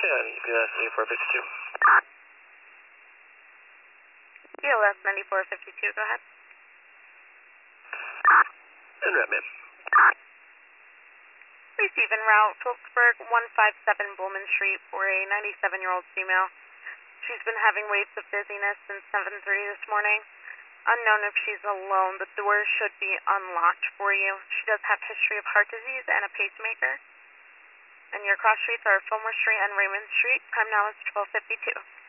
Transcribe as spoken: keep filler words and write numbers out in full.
on E P S ninety-four fifty-two. B L S ninety-four fifty-two, go ahead. En route, ma'am. Receive en route, Phillipsburg, one five seven Bullman Street for a ninety-seven-year-old female. She's been having waves of dizziness since seven thirty this morning. Unknown if she's alone. The door should be unlocked for you. She does have history of heart disease and a pacemaker. And your cross streets are Fillmore Street and Raymond Street. Time now is twelve fifty-two.